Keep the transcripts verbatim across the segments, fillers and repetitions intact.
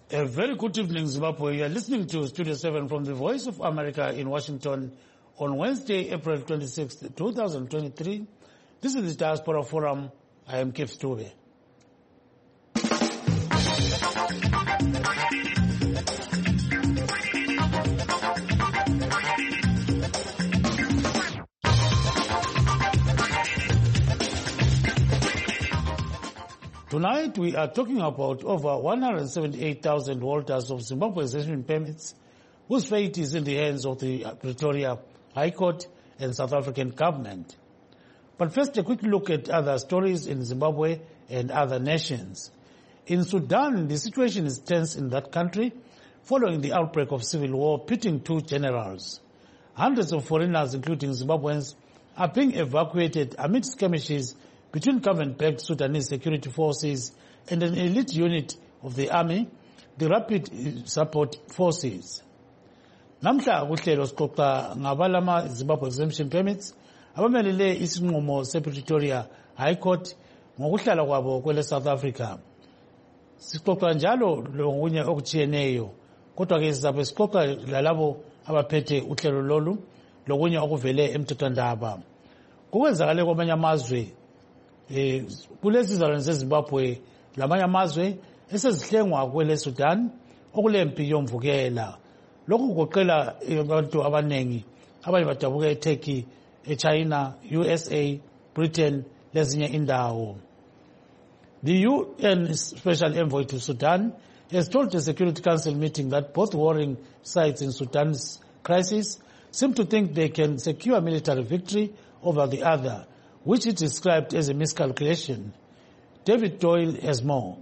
A very good evening, Zimbabwe. You are listening to Studio seven from the Voice of America in Washington on Wednesday, April twenty-sixth, two thousand twenty-three. This is the Diaspora Forum. I am Kev Stube. Tonight, we are talking about over one hundred seventy-eight thousand holders of Zimbabwe's resident permits whose fate is in the hands of the Pretoria High Court and South African government. But first, a quick look at other stories in Zimbabwe and other nations. In Sudan, the situation is tense in that country following the outbreak of civil war pitting two generals. Hundreds of foreigners, including Zimbabweans, are being evacuated amid skirmishes between government-backed Sudanese security forces and an elite unit of the army, the Rapid Support Forces. Namhla kuhlelo sixoxa ngabalama Zimbabwe exemption permits abamelele isinqumo se-Pretoria High Court ngokuhlala kwabo kwele South Africa. Sixoxa njalo lokunye okutshiyeneyo, kodwa ke sizabe sixoxa lalabo abaphethe uhlelo lolu lokunye okuvele emthethwandaba. Kukwenzakale kwamanye amazwe Eh, kulezi zizalwane zeZimbabwe lamanye amazwe esezihlengwa kwele Sudan okulempi yomvukela. Lokhu kugoqela abantu abanengi abanye badabuka eTurkey, eChina, U S A, Britain lezinye indawo. The U N Special Envoy to Sudan has told the Security Council meeting that both warring sides in Sudan's crisis seem to think they can secure military victory over the other, which it described as a miscalculation. David Doyle has more.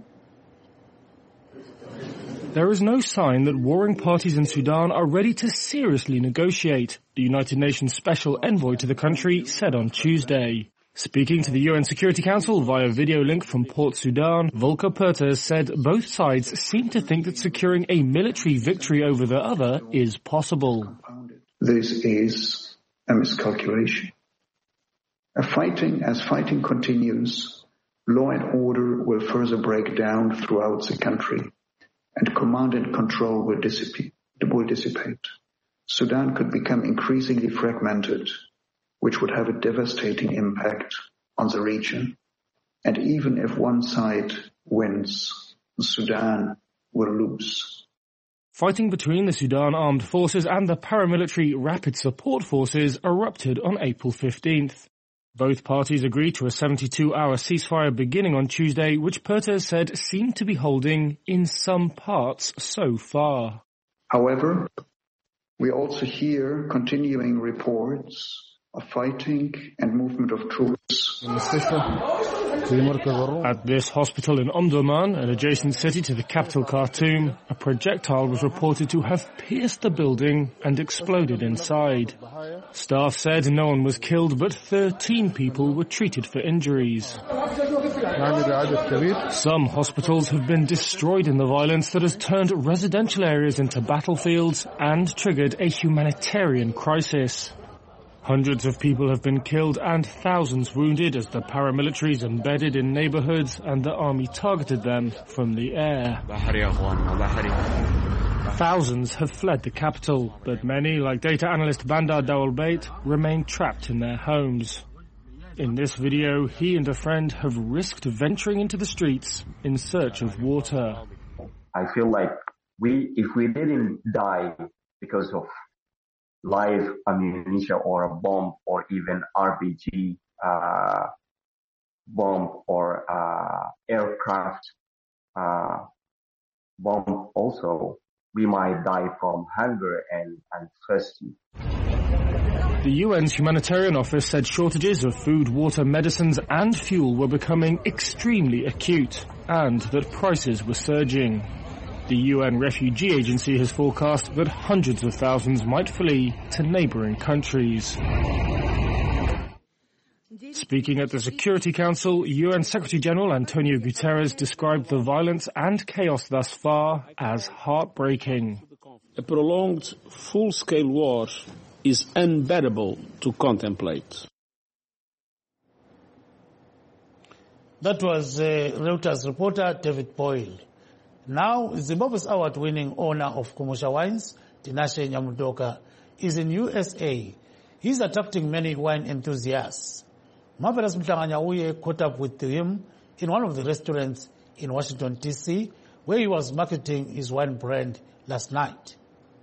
There is no sign that warring parties in Sudan are ready to seriously negotiate, the United Nations Special Envoy to the country said on Tuesday. Speaking to the U N Security Council via video link from Port Sudan, Volker Perthes said both sides seem to think that securing a military victory over the other is possible. This is a miscalculation. A fighting, as fighting continues, law and order will further break down throughout the country, and command and control will dissipate. Will dissipate. Sudan could become increasingly fragmented, which would have a devastating impact on the region. And even if one side wins, Sudan will lose. Fighting between the Sudan Armed Forces and the paramilitary Rapid Support Forces erupted on April fifteenth. Both parties agreed to a seventy-two hour ceasefire beginning on Tuesday, which Perthes said seemed to be holding in some parts so far. However, we also hear continuing reports of fighting and movement of troops. At this hospital in Omdurman, an adjacent city to the capital Khartoum, a projectile was reported to have pierced the building and exploded inside. Staff said no one was killed, but thirteen people were treated for injuries. Some hospitals have been destroyed in the violence that has turned residential areas into battlefields and triggered a humanitarian crisis. Hundreds of people have been killed and thousands wounded as the paramilitaries embedded in neighborhoods and the army targeted them from the air. Thousands have fled the capital, but many, like data analyst Bandar Dawalbait, remain trapped in their homes. In this video, he and a friend have risked venturing into the streets in search of water. I feel like we, if we didn't die because of live ammunition or a bomb or even R P G uh, bomb or uh, aircraft uh, bomb also, we might die from hunger and, and thirsty. The U N's humanitarian office said shortages of food, water, medicines and fuel were becoming extremely acute and that prices were surging. The U N Refugee Agency has forecast that hundreds of thousands might flee to neighbouring countries. Speaking at the Security Council, U N Secretary-General Antonio Guterres described the violence and chaos thus far as heartbreaking. A prolonged, full-scale war is unbearable to contemplate. That was uh, Reuters reporter David Boyle. Now, Zimbabwe's award-winning owner of Kumusha Wines, Tinashe Nyamudoka, is in U S A. He's attracting many wine enthusiasts. Marvelous Mhlanganyauye caught up with him in one of the restaurants in Washington, D C, where he was marketing his wine brand last night.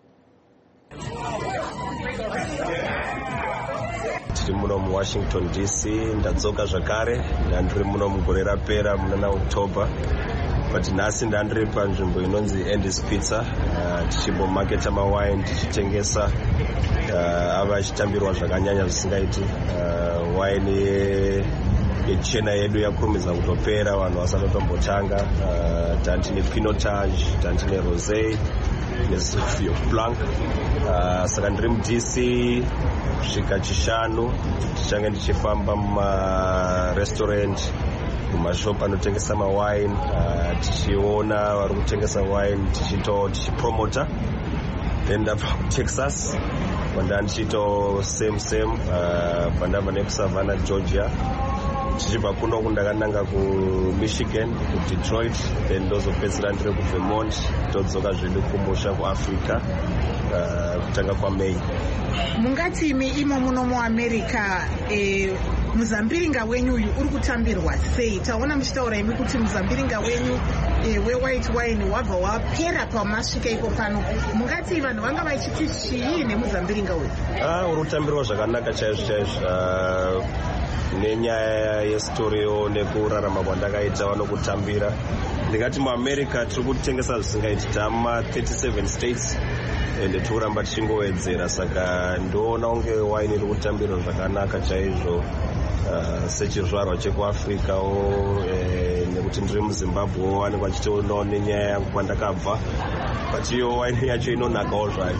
Tiri muno muWashington D C, ndadzoka zvakare, ndandiri muno mugore rapera muna October. But nhasi ndandiri panzvimbo inonzi Andy's Pizza, uh, tichimbomaketa mawine, tichitengesa uh, ava achitambirwa zvakanyanya zvisingaiti. Uh, wine yechena yedu yakurumidza kutopera, vanhu vasanotombotanga. Uh, tantine Pinotage, tantine Rosé, neSauvignon Blanc. Uh, saka ndiri muD C kusvika chishanu, tichange ndichifamba mumarestaurant, mumashopu anotengesa mawine, uh, tichiona vari kutengesa wine, tichito tichipromota. Then ndabva kuTexas, kwanda ndichito same same, uh, pandabva nekusavannah Georgia. Tichibva kuno kundakananga kuMichigan, kuDetroit, then ndozopedzisira ndiri kuVermont, todzoka zvedu kumusha kuAfrica, uh, kutanga kwaMay. Mungati imi imo muno muAmerica, eh, muzambiringa wenyu uyu uri kutambirwa sei? Taona muchitaura imi kuti muzambiringa wenyu eh, we-white wine wabva wapera pamasvika ipo pano. Mungati vanhu vanga vachiti chii nemuzambiringa uyu? Ah, uri kutambirwa zvakanaka chaizvo chaizvo. Uh, nenyaya yesitoriyo nekurarama kwandakaita vanokutambira. Ndingati muAmerica tiri kutengesa zvisingaiti, tama thirty-seven states ende tikuramba tichingowedzera, saka ndoona unge wine iri kutambirwa zvakanaka chaizvo. Uh, sechizvarwa chekuAfricawo, eh, nekuti ndiri muZimbabwe wanikwa chitoonawo nenyaya yangu kwandakabva, but iyo wine yacho inonakawo zvayo,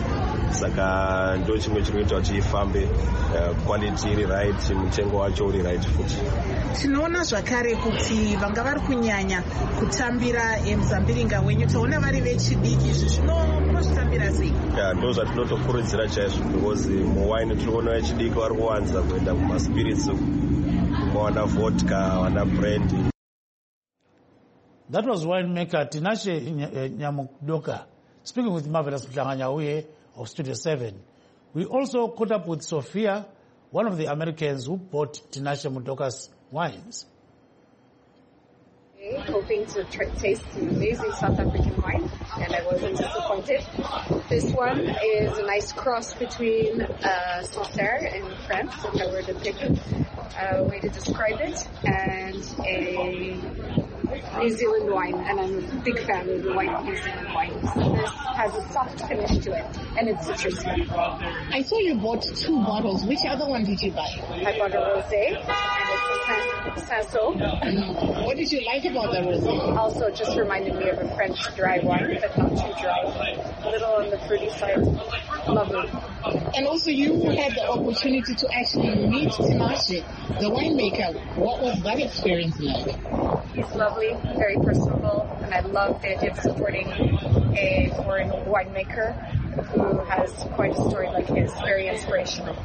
saka ndo chimwe chiri kuita kuti ifambe, uh, quality iri right, mutengo wacho uri right futi. Tinoona zvakare kuti vanga vari kunyanya kutambira muzambiringa wenyu, taona vari vechidiki, izvi zvino munozvitambira sei? Ya, ndo zvatinotokurudzira chaizvo, because muwine tiri kuona vechidiki vari kuwanza kuenda kumaspirits, kuwana vodka, wana brandy. That was winemaker Tinashe Nyamudoka speaking with Marvelous Mhlanganyauye of Studio seven. We also caught up with Sophia, one of the Americans who bought Tinashe Mudoka's wines. Hoping to tr- taste an amazing South African wine, and I wasn't disappointed. This one is a nice cross between uh, Sancerre in France, if I were to pick a way to describe it, and a New Zealand wine, and I'm a big fan of the white New Zealand wines. This has a soft finish to it, and it's citrusy. I saw you bought two bottles. Which other one did you buy? I bought a rosé, and it's a Cinsault. What did you like about the rosé? Also, just reminded me of a French dry wine, but not too dry. A little on the fruity side. Lovely. And also, you had the opportunity to actually meet Tinashe, the winemaker. What was that experience like? He's lovely, very personable, and I love the idea of supporting a foreign winemaker who has quite a story like his. Very inspirational.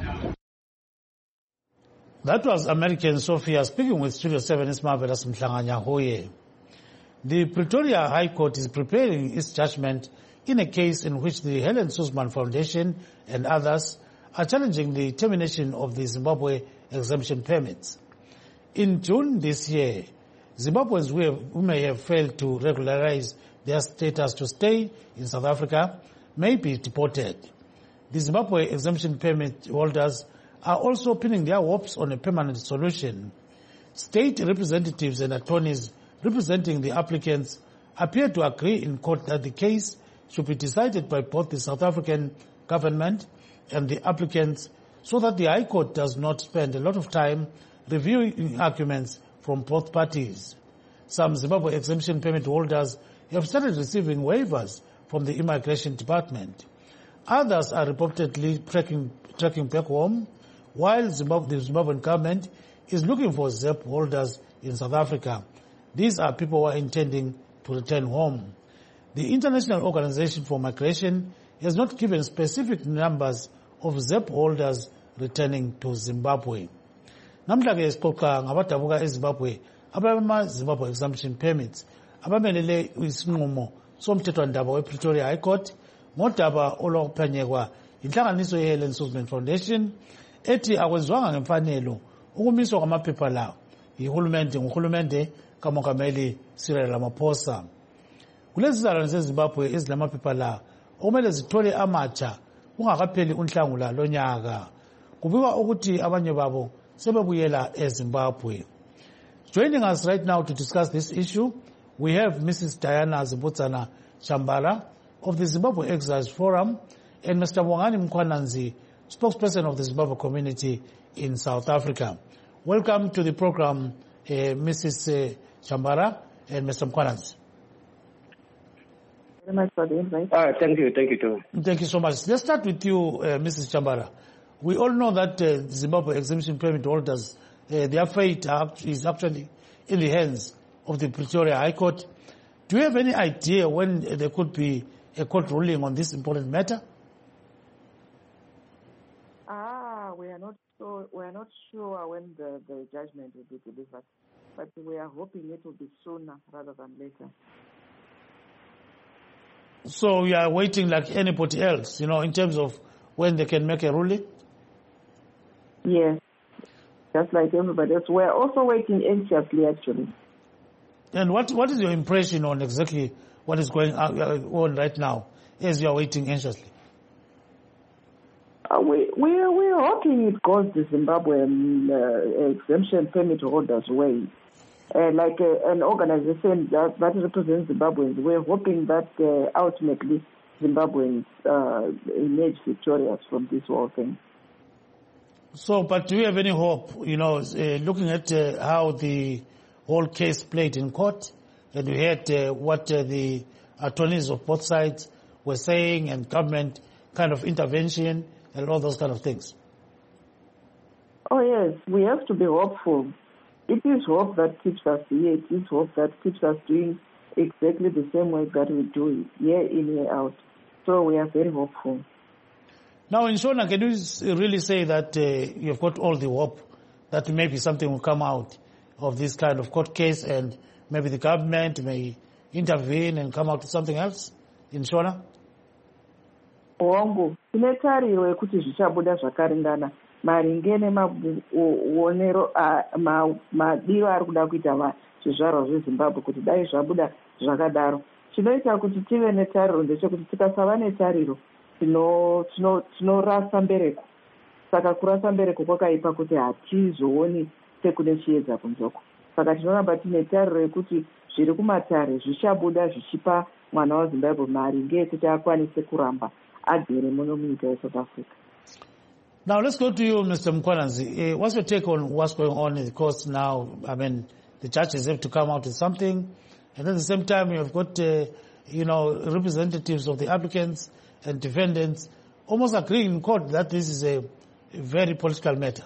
That was American Sophia speaking with Studio seven's Marvelous Mhlanganyauye. The Pretoria High Court is preparing its judgment in a case in which the Helen Suzman Foundation and others are challenging the termination of the Zimbabwe exemption permits. In June this year, Zimbabweans who, have, who may have failed to regularize their status to stay in South Africa may be deported. The Zimbabwe exemption permit holders are also pinning their hopes on a permanent solution. State representatives and attorneys representing the applicants appear to agree in court that the case should be decided by both the South African government and the applicants so that the High Court does not spend a lot of time reviewing arguments from both parties. Some Zimbabwe exemption permit holders have started receiving waivers from the Immigration Department. Others are reportedly tracking, tracking back home, while Zimbabwe, the Zimbabwean government is looking for Z E P holders in South Africa. These are people who are intending to return home. The International Organization for Migration has not given specific numbers of Z E P holders returning to Zimbabwe. Namhlanje sixoxa ngabadabuka eZimbabwe abama Zimbabwe exemption permits abamelele isinqumo somthethwandaba wePretoria High Court ngodaba olwakuphenyekwa inhlanganiso ye-Helen Suzman Foundation ethi akwenziwanga ngemfanelo ukumiswa kwamaphepha lawo yihulumende nguhulumende kamongameli Cyril Ramaphosa. Kulezi zizalwane zeZimbabwe ezilamaphepha la okumele zithole amatsha kungakapheli unhlangula lonyaka. Kubikwa ukuthi abanye babo sebebuyela eZimbabwe. Joining us right now to discuss this issue, we have Missus Diana Zibutsana Chambara of the Zimbabwe Exiles Forum and Mister Mwangani Mkhwananzi, spokesperson of the Zimbabwe community in South Africa. Welcome to the program, uh, Missus Uh, Chambara and Mister Mkhwananzi. Very much for the invite. Uh, thank you, thank you too. Thank you so much. Let's start with you, uh, Missus Chambara. We all know that uh, the Zimbabwe exemption permit holders, uh, their fate is actually in the hands of the Pretoria High Court. Do you have any idea when there could be a court ruling on this important matter? Ah, we are not so we are not sure when the, the judgment will be delivered, but we are hoping it will be sooner rather than later. So we are waiting like anybody else, you know, in terms of when they can make a ruling? Yes, just like everybody else. We are also waiting anxiously, actually. And what what is your impression on exactly what is going on right now as you are waiting anxiously? Uh, we we are we are hoping it goes the Zimbabwean uh, exemption permit holders' way. Uh, like uh, an organization that, that represents Zimbabweans, we're hoping that uh, ultimately Zimbabweans uh, emerge victorious from this whole thing. So, but do you have any hope, you know, uh, looking at uh, how the whole case played in court, and we heard uh, what uh, the attorneys of both sides were saying, and government kind of intervention and all those kind of things? Oh, yes, we have to be hopeful. It is hope that keeps us here. It is hope that keeps us doing exactly the same way that we do it, year in, year out. So we are very hopeful. Now, in Shona, can you really say that uh, you've got all the hope that maybe something will come out of this kind of court case and maybe the government may intervene and come out with something else in Shona? Wangu, tine tariro yekuti zvichabuda zvakaringana maringe nemaonero madiro ari kuda kuita zvizvarwa zveZimbabwe kuti dai zvabuda zvakadaro. Chinoita kuti tive netariro ndechekuti tikasava netariro tinorasa mbereko. Saka kurasa mbereko kwakaipa kuti hatizooni sekune chiedza kunzoko. Saka tinoramba tine tariro yekuti zviri kumatare zvichabuda zvichipa mwana waZimbabwe maringe ekuti akwanise kuramba agere muno munyika yeSouth Africa. Now let's go to you, Mister Mkhwananzi. Uh, what's your take on what's going on in the courts now? I mean, the judges have to come out with something, and at the same time you have got, uh, you know, representatives of the applicants and defendants almost agreeing in court that this is a, a very political matter.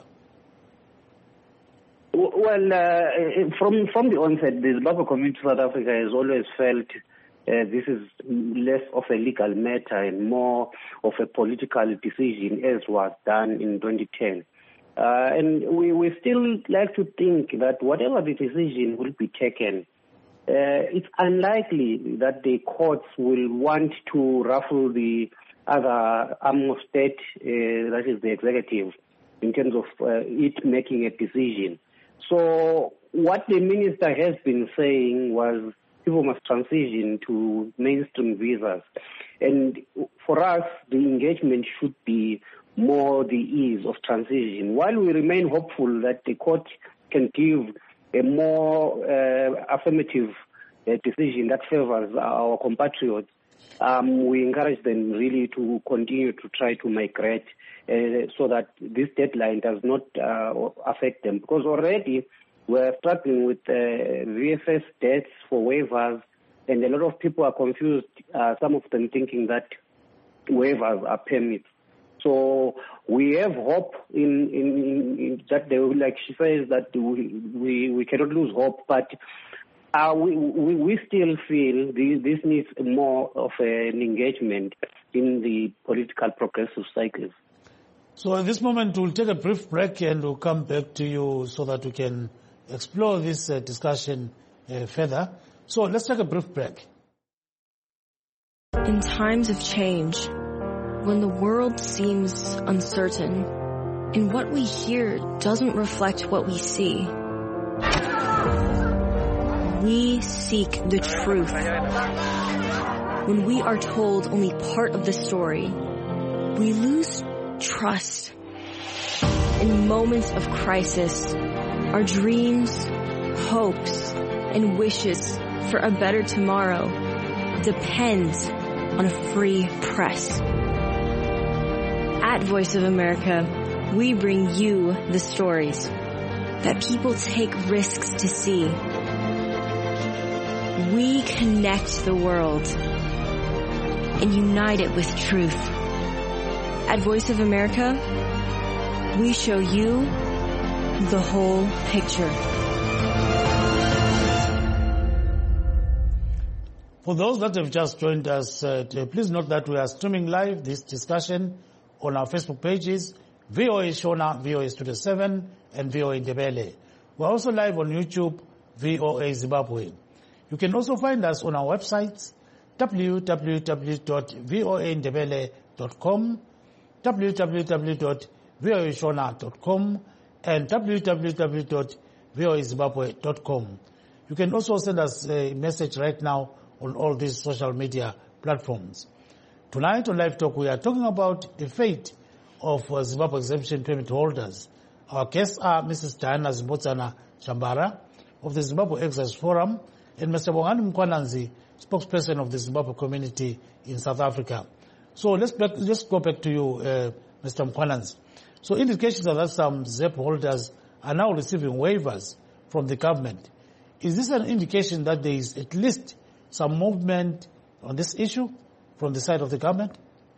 Well, uh, from from the onset, the Zimbabwe community of South Africa has always felt Uh, this is less of a legal matter and more of a political decision, as was done in twenty ten. Uh, and we, we still like to think that whatever the decision will be taken, uh, it's unlikely that the courts will want to ruffle the other arm of state, uh, that is the executive, in terms of uh, it making a decision. So what the minister has been saying was people must transition to mainstream visas. And for us, the engagement should be more the ease of transition. While we remain hopeful that the court can give a more uh, affirmative uh, decision that favors our compatriots, um, we encourage them really to continue to try to migrate uh, so that this deadline does not uh, affect them. Because already we're struggling with uh, V F S debts for waivers, and a lot of people are confused, uh, some of them thinking that waivers are permits. So we have hope in, in, in, in that they will, like she says, that we, we, we cannot lose hope, but uh, we, we, we still feel this, this needs more of an engagement in the political progressive cycles. So at this moment, we'll take a brief break and we'll come back to you so that we can explore this uh, discussion uh, further. So let's take a brief break. In times of change, when the world seems uncertain, and what we hear doesn't reflect what we see, we seek the truth. When we are told only part of the story, we lose trust. In moments of crisis, our dreams, hopes, and wishes for a better tomorrow depend on a free press. At Voice of America, we bring you the stories that people take risks to see. We connect the world and unite it with truth. At Voice of America, we show you the whole picture. For those that have just joined us, uh, please note that we are streaming live this discussion on our Facebook pages, V O A Shona, V O A Studio seven, and V O A Ndebele. We're also live on YouTube, V O A Zimbabwe. You can also find us on our websites, w w w dot v o a ndebele dot com, w w w dot v o a shona dot com, and w w w dot v o a zimbabwe dot com. You can also send us a message right now on all these social media platforms. Tonight on Live Talk, we are talking about the fate of uh, Zimbabwe exemption permit holders. Our guests are Missus Diana Zimbotsana Chambara of the Zimbabwe Exercise Forum and Mister Bongani Mkwananzi, spokesperson of the Zimbabwe community in South Africa. So let's back, let's go back to you, uh, Mister Mkwananzi. So indications are that some Z E P holders are now receiving waivers from the government. Is this an indication that there is at least some movement on this issue from the side of the government?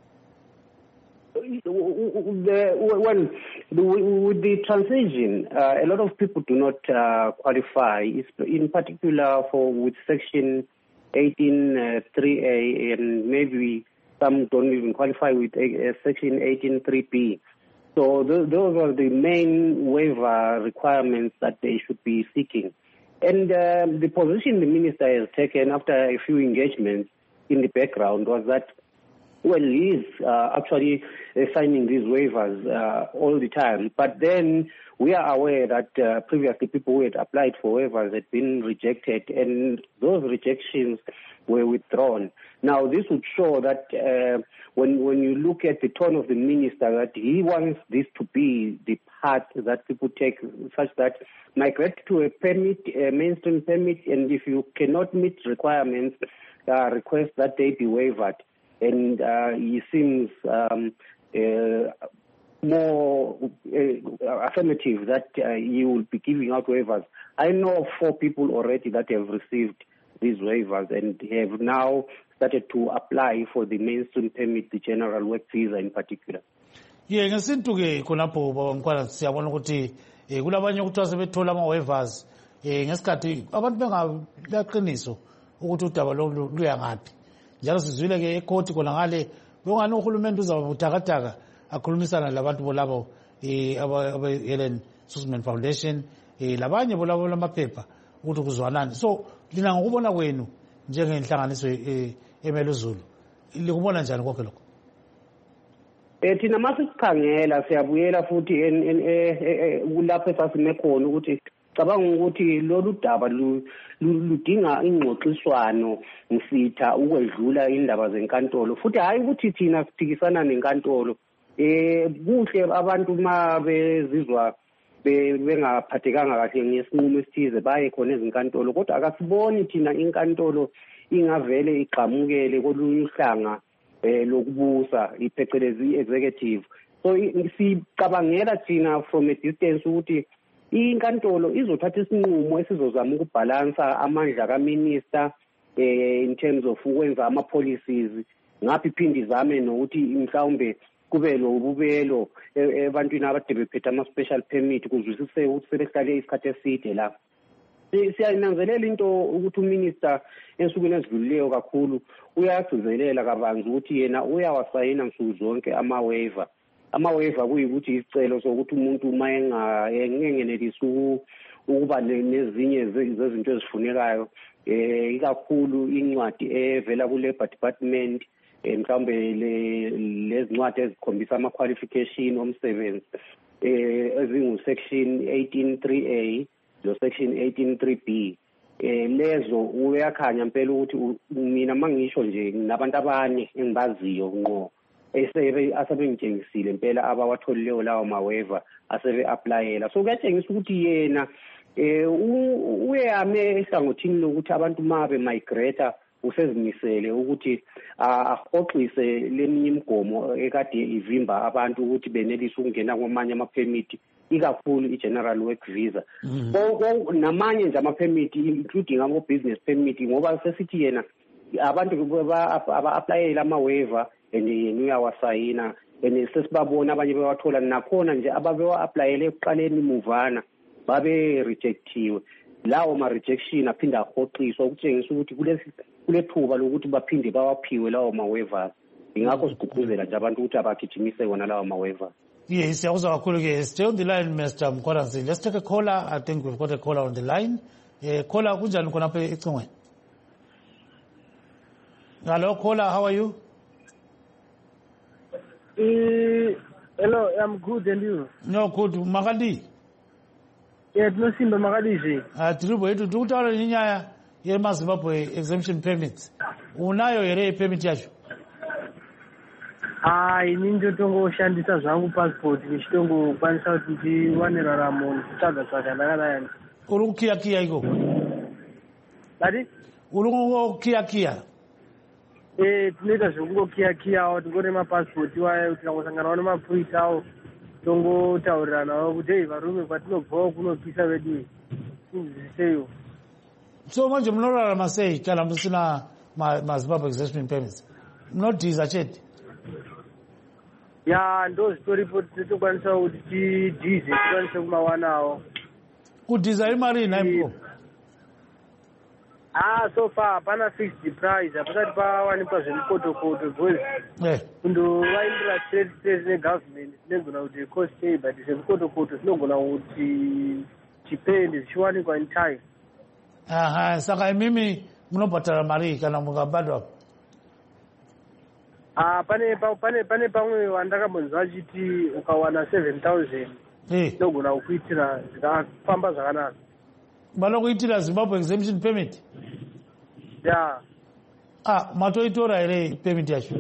The, well, with the transition, uh, a lot of people do not uh, qualify, in particular for with Section eighteen three A, and maybe some don't even qualify with uh, Section eighteen three B. So th- those are the main waiver requirements that they should be seeking. And uh, the position the minister has taken after a few engagements in the background was that, well, he is uh, actually uh, signing these waivers uh, all the time. But then we are aware that uh, previously people who had applied for waivers had been rejected, and those rejections were withdrawn. Now, this would show that uh, when when you look at the tone of the minister, that he wants this to be the path that people take, such that migrate to a permit, a mainstream permit, and if you cannot meet requirements, uh, request that they be waived. And uh, he seems um, uh, more uh, affirmative that uh, he will be giving out waivers. I know of four people already that have received these waivers and have now started to apply for the mainstream permit, the general work visa in particular. Yeah, ngesintu ke khonapho baba Mkwana siyabona ukuthi eh kulabanye ukuthi asebethola ama waivers eh ngesikhathi abantu bengaqiniso ukuthi udaba lo luya ngapi. Njalo sizwile ke ecourt kona ngale bongani uhulumende uzabuthakataka akhulumisana labantu bolabo eh aba Helen Suzman Foundation eh labanye bolabo lamaphepha ukuthi kuzwanani. So lina ngokubona kwenu njengenhlanganiso eMeluzulu likubona njani konke lokho? Eh thina masikukhangela siyabuyela futhi kulapho esasime khona ukuthi cabanga ukuthi lolu daba ludinga ingxoxiswano msitha ukwedlula indaba zenkantolo, futhi hayi ukuthi thina siphikisana nenkantolo. Eh kuhle abantu ma bezizwa bengaphathekanga kahle ngesinqumo esithize baye khona ezinkantolo, kodwa akasiboni thina inkantolo ingavele igqamukele kolunye uhlanga eh lokubusa iphecelezi executive. So sicabangela thina from a distance ukuthi inkantolo izothatha isinqumo esizozama ukubhalansa amandla kaminister eh in terms of ukwenza ama policies, ngaphi phindi izame nokuthi mhlawumbe kube lo bubelo ebantwini abade bephethe ama special permit kuzwisise ukuthi sebehlale isikhathi eside la. Siyananzelela into ukuthi uminister ensukwini ezidlulileyo kakhulu uyagcizelela kabanzi ukuthi yena uyawasayina nsuku zonke ama waiver. Ama waiver kuyikuthi isicelo sokuthi umuntu uma engenelisi ukuba nezinye zezinto ezifunekayo eh ikakhulu incwadi evela ku Labor Department mhlawumbe lezincwadi ezikhombisa ama qualification omsebenzi eh ezingu section eighteen three A lo section eighteen three B eh lezo uyakhanya impela ukuthi mina mangisho nje nabantu abane engibaziyo ngqo esebe asebengitshengisile impela abawatholileyo lawo maweva asebe applyela so kuyatshengisa ukuthi yena eh uyame ehlangothini lokuthi abantu mabe migrate usezimisele ukuthi ahoxise leminye imigomo ekade ivimba abantu ukuthi benelise ukungena kwamanye ama permit ikakhulu i general work visa namanye nje ama permit including ama business permit ngoba sesithi yena abantu aba applyela ama waiver and yena uyawasayina and sesibabona abanye bewathola nakhona nje ababewa applyele ekuqaleni muvana babe rejectiwe lawo ma rejection aphinda ahoxiswa ukutshengisa ukuthi kulesi kulethuba lokuthi baphinde bawaphiwe lawo ma waivers ingakho sigqugquzela nje abantu ukuthi abagijimise wona lawo ma waivers. Yes, siyawuzwa kakhulu ke. Stay on the line, Mister Mkhwaranzi. Let's take a caller. I think we've got a caller on the line. Eh caller kunjani khona apha ecingweni? Hello caller, how are you? Eh hello, I'm good, and you? No, good. Makali? Yeah, tinosimba Makali nje. Ah, tiribo yetu tikutaura nenyaya yemaZimbabwe exemption permit. Unayo here permit yacho? Ah, ini ndotongoshandisa zvangu passport ndichitongokwanisa kuti ndiwane raramo nditsvaga tsvaga ndakadai. Uri kukiya kiya iko? Ati? Uri kungokiya kiya? Eh, tinoita zvekungokiya kiyawo tingore mapassport wayo tikangosanganawo nemapurita awo tongotauriranawo kuti hei varume kwatinobvawo kunopisa vedu seyo. So manje munorarama sei kana musina maZimbabwe exemption permits? Munodhiza chete? Ya ndo zitoripo totokwanisa kuti tidhize tikwanise kumawanawo. Kudhiza imari inaipo? Ah, so far hapana fixed price hapasati pawanikwa zvemikotokoto because kundovaindira straight straight negovernment zvinogona kuti cost pay but zvemikotokoto zvinogona kuti chipende zvichiwanikwa in time. Aha, saka imimi munobhatara mari kana mukabhadwa? Ah, pane pane pane pamwe wandakambonzwa achiti ukawana seven thousand zvinogona kukuitira zvikafamba zvakanaka. Vanokuitira Zimbabwe exemption permit? Yeah. Ah, matoitora here permit yacho?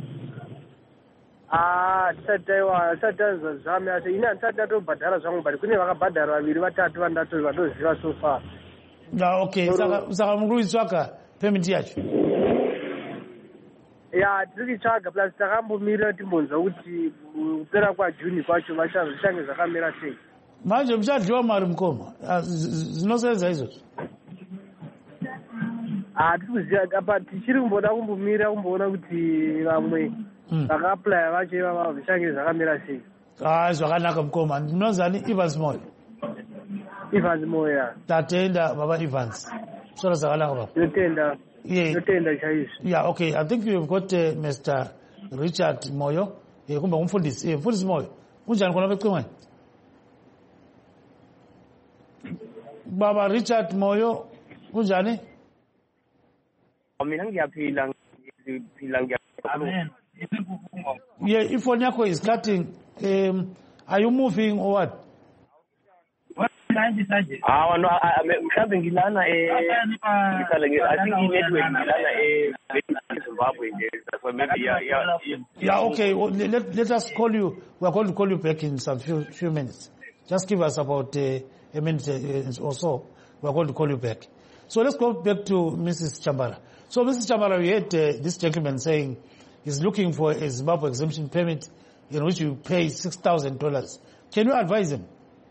Ah, tisati taiwa tisati taizwa zvame asi ini handisati ndatobhadhara zvangu but kune vakabhadhara vaviri vatatu vandato vatoziva so far. Na okay, saka saka muri kuitsvaka permit yacho? Ya, tiri kuitsvaga plus takambomirira timbonzwa kuti kupera kwaJuni kwacho vachange zvakamira sei. Manje muchadliwa mari mukoma zvinosenza izvozvo? Ah, tikuziva apa tichiri kumboda kumbomira kumboona kuti vamwe vakaaplya vacho ivava zvichange zvakamira sei. Ah, zvakanaka mukoma. Ndinonzani Evans Moyo? Evans Moyo. Tatenda baba Evans. Sora zvakanaka baba. Ndotenda. Yeah. Ndotenda chaizvo. Yeah, okay. I think you've got uh, Mister Richard Moyo. Eh kumbe umfundisi. Eh mfundisi Moyo. Kunjani khona beqingweni? Baba Richard Moyo, kunjani? Mina ngiyaphila ngiyaphila ngiyaphila. Amen. Yeah, if phone yakho is cutting, um, are you moving or what? Ah, no, mhlambe ngilana eh ngihlala ngi I think network ngilana eh Zimbabwe nje. That's why maybe yeah yeah. Yeah, okay. Well, let let us call you. We are going to call you back in some few few minutes. Just give us about uh, a minute uh, or so. We are going to call you back. So let's go back to Missus Chambara. So Missus Chambara, we had uh, this gentleman saying he's looking for a Zimbabwe exemption permit in which you pay six thousand dollars. Can you advise him?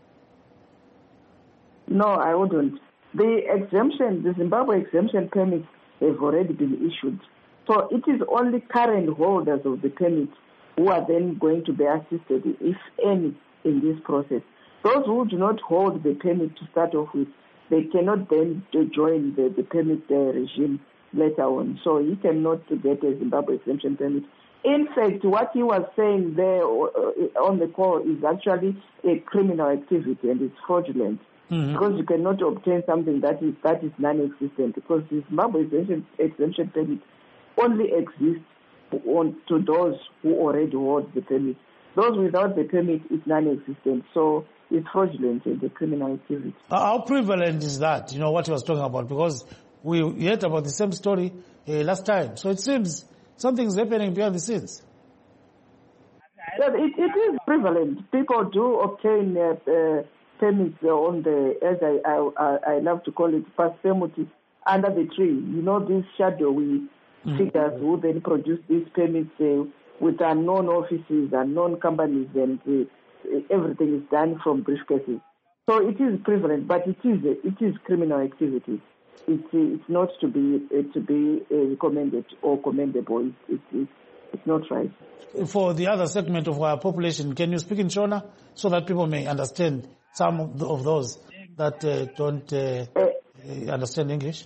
No, I wouldn't. The exemption, the Zimbabwe exemption permits have already been issued. So it is only current holders of the permit who are then going to be assisted, if any, in this process. Those who do not hold the permit to start off with, they cannot then join the, the permit uh, regime later on. So he cannot get a Zimbabwe exemption permit. In fact, what he was saying there uh, on the call is actually a criminal activity and it's fraudulent. mm-hmm. because you cannot obtain something that is that is non-existent, because the Zimbabwe exemption, exemption permit only exists on, to those who already hold the permit. Those without the permit is non-existent, so it's fraudulent and a criminal activity. How prevalent is that, you know, what you was talking about? Because we heard about the same story uh, last time. So it seems something's happening behind the scenes. Yes, it, it is prevalent. People do obtain uh, uh, permits on the, as I, I, I love to call it, passemuti, under the tree. You know, these shadowy mm-hmm. figures who then produce these permits uh, with unknown offices, unknown companies, and uh, everything is done from briefcases. So it is prevalent, but it is it is criminal activity. It's it's not to be uh, to be uh, recommended or commendable. It's, it's it's not right. For the other segment of our population, can you speak in Shona so that people may understand some of, the, of those that uh, don't uh, uh, understand English?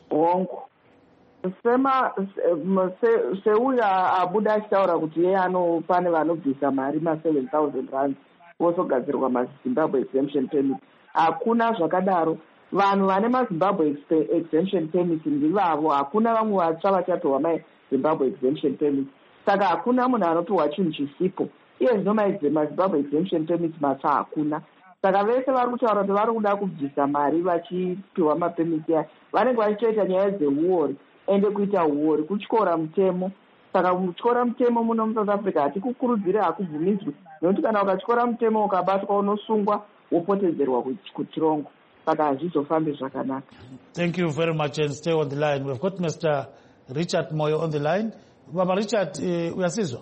Sema seuya abuda achitaura kuti yeye pane vanobvisa mari ma seven thousand rands vosogadzirwa mazimbabwe exemption permit. Hakuna zvakadaro. Vanhu vane mazimbabwe exemption permit ndivavo. Hakuna vamwe vatsva vachapiwa mazimbabwe exemption permit. Saka hakuna munhu anopiwa chinhu chisipo. Iye zvino mazimbabwe exemption permit matsva hakuna. Saka vese vari kutaura kuti vari kuda kubvisa mari vachipiwa mapemiti aya vanenge vachitoita nyaya dzeuori ende kuita uori kutyora mutemo. Saka kutyora mutemo muno muSouth Africa hatikukurudzire, hakubvumidzwi, nokuti kana ukatyora mutemo ukabatwa unosungwa wopotedzerwa kuchirongo. Saka hazvizofambi zvakanaka. Thank you very much and stay on the line. We've got Mister Richard Moyo on the line. Baba Richard, uh, uyasizwa?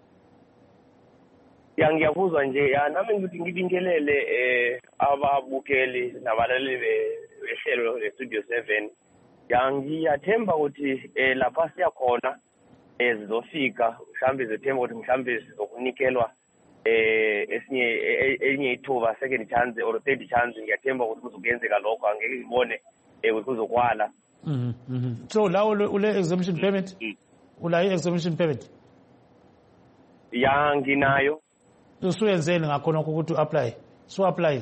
Ya ngiyakuzwa nje, ya nami ngithi ngibingelele eh ababukeli nabalaleli behlelo le Studio seven. Ya ngiyathemba ukuthi eh lapha siyakhona ezizofika mhlambe zethemba ukuthi mhlambe sizokunikelwa eh esinye enye ithuba, second chance or third chance. Ngiyathemba ukuthi kuzokenzeka lokho, angeke ngibone eh kuzokwala. Mhm mhm So la ule exemption permit ula exemption permit ya nginayo. Usuyenzeni ngakhona ukuthi apply so apply?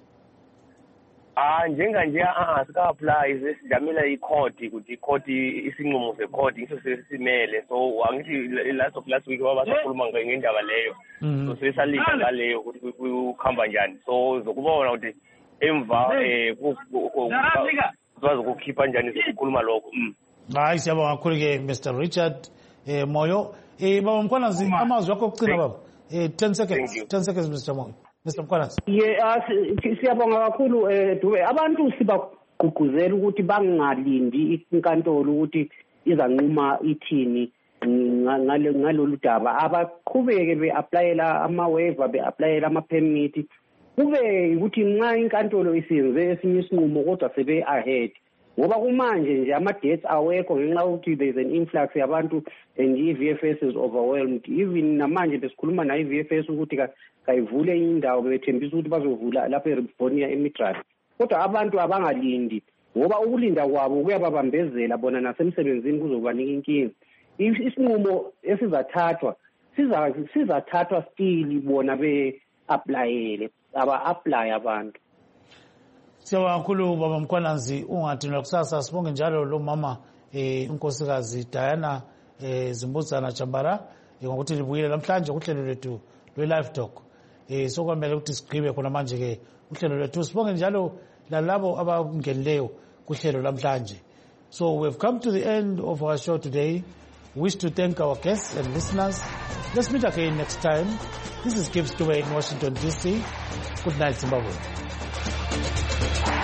Ah njenga nje ah sika apply sesijamela icourt ukuthi icourt isinqumo secourt iso sesimele, so angithi last of last week wabasakhuluma ngendaba leyo. So sesalika ngaleyo ukuthi kukhamba njani, so zokubona ukuthi emva eh kwazi ukukhipha njani sokukhuluma lokho. Hayi siyabonga kakhulu ke Mister Richard eh Moyo. Eh baba Mkhwanazi, amazwi akho okucina baba. Eh ten seconds. ten seconds Mister Moyo. Mister Mkhwanazi. Yeah, siyabonga kakhulu eh Dube. Abantu sibagqugquzela ukuthi bangalindi inkantolo ukuthi izanquma ithini ngale ngalolu daba. Abaqhubeke beapplyela ama waiver, beapplyela ama permit. Kube ukuthi nxa inkantolo isenze esinye isinqumo kodwa sebe ahead. Ngoba kumanje nje ama dates awekho ngenxa ukuthi there is an influx yabantu and I V F S is overwhelmed. Even namanje besikhuluma na I V F S ukuthi kayivule indawo bethembisa ukuthi bazovula lapha eRivonia eMidrand. Kodwa abantu abangalindi ngoba ukulinda kwabo kuyababambezela bona nasemsebenzini kuzobanika inkinga. Isinqumo esizathathwa siza sizathathwa still bona be applyele aba apply abantu. Siyabonga kakhulu baba Mkhwanazi, ungathi nokusasa sibonge njalo lo mama eh unkosikazi Diana eh Zimbuzana Chambara ngokuthi libuyile namhlanje kuhlelo lethu lwe live talk. Eh sokwamele ukuthi sigqibe khona manje ke uhlelo lethu. Sibonge njalo lalabo abangenileyo kuhlelo namhlanje. So we've come to the end of our show today. Wish to thank our guests and listeners. Let's meet again next time. This is Gibbs Dube in Washington D C. Good night, Zimbabwe.